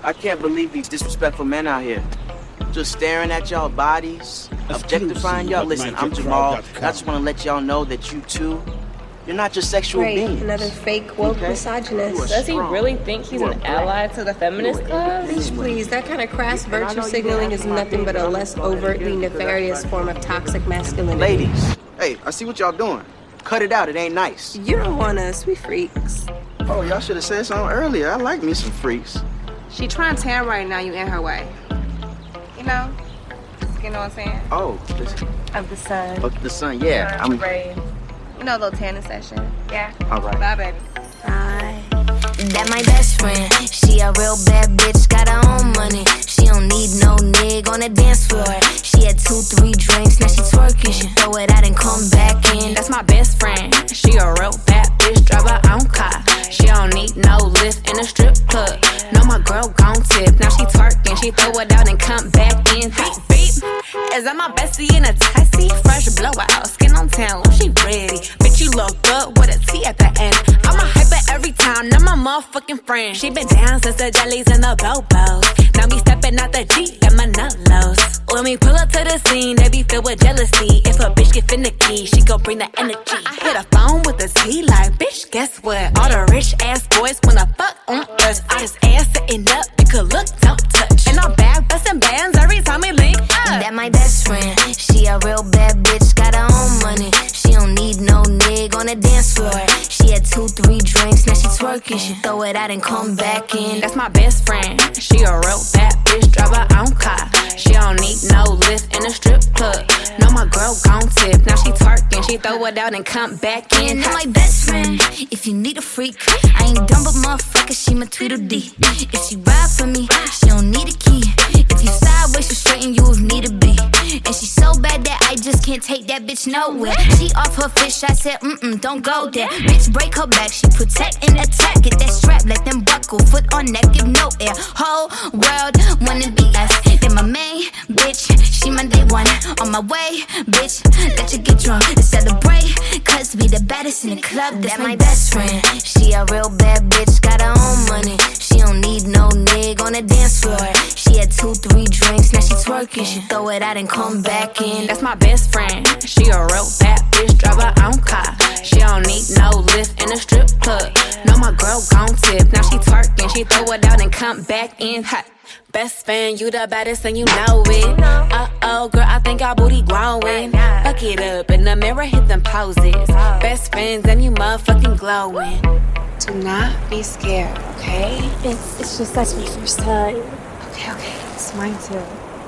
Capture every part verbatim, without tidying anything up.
I can't believe these disrespectful men out here. Just staring at y'all bodies, objectifying y'all. Listen, I'm Jamal. I just want to let y'all know that you too, you're not just sexual right, beings. Another fake woke okay? misogynist. Does he really think he's an ally to the feminist club? Please, please, that kind of crass virtue signaling is nothing but a less overtly nefarious form of toxic masculinity. Ladies, hey, I see what y'all doing. Cut it out, it ain't nice. You don't want us, we freaks. Oh, y'all should have said something earlier. I like me some freaks. She trying to tan right now, you in her way. You know? You know what I'm saying? Oh, this... Of the sun. Of the sun, yeah. I'm... Rays. You know, a little tanning session. Yeah. All right. Bye, baby. Bye. That my best friend. She a real bad bitch, got her own money. She don't need no nig on the dance floor. She had two, three drinks, now she twerking. She throw it out and come back in. That's my best friend. She a real bad bitch, drive her own car. She don't need no lift in a strip club. No, my girl gon' tip. Now she twerking, she throw it out and come back in. Beep, beep. Is that my bestie in a taxi? Fresh blowout, skin on town, she ready. Bitch, you look good with a T at the end. I'm a hyper every time, now my motherfucking friend. She been down since the jellies and the bobos. Now me stepping out the Jeep, got my nut-lows. When we pull up to the scene, they be filled with jealousy. If a bitch get finicky, she gon' bring the energy. I hit a phone with a T like, bitch, guess what? All the rich ass boys wanna fuck on us. I just ass sitting up, you could look, don't touch. And I'm back bustin' bands every time we link up. That my best friend. She a real bad bitch, got her own money. She don't need no nig on the dance floor. She had two, three drinks, now she twerking. She throw it out and come back in. That's my best friend. She a real bad bitch, drive her own car. She don't need no lift in a strip club. No, my girl gon' tip. Now she twerking, she throw it out and come back in. That my best friend. If you need a freak, I ain't dumb but motherfucker, she my Tweedledee. If she ride for me, she don't need a key. If you sideways, she straighten you if need to be. And she so bad that I just can't take that bitch nowhere. She off her fish, I said, mm-mm, don't go there. Bitch, break her back, she protect and attack. Get that strap, let them buckle, foot on neck, give no air. Whole world wanna be us. Then my main bitch, she my day one. On my way, bitch, let you get drunk and celebrate. Cause we the baddest in the club, that's my best friend. She a real bad bitch, got her own money. She don't need no nig on the dance floor. She had two, three drinks, now she twerking. She throw it out and come back in. That's my best friend. She a real bad bitch, drive her own car. She don't need no lift in a strip club. No, my girl gon' tip. Now she twerking, she throw it out and come back in hot. Best fan, you the baddest and you know it. Uh-oh, girl, I think our booty growing. Fuck it up in the mirror, hit them poses. Best friends and you motherfucking glowing. Do not be scared, okay? It's, it's just that's my first time. Okay, okay, it's mine too.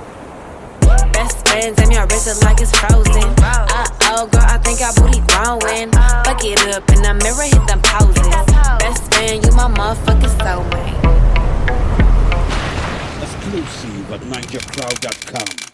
Best friends and your wrist is like it's frozen. Uh-oh, girl, I think our booty growing. Fuck it up in the mirror, hit them poses. Best friend, you my motherfucking soulmate. Exclusive at ninja cloud dot com.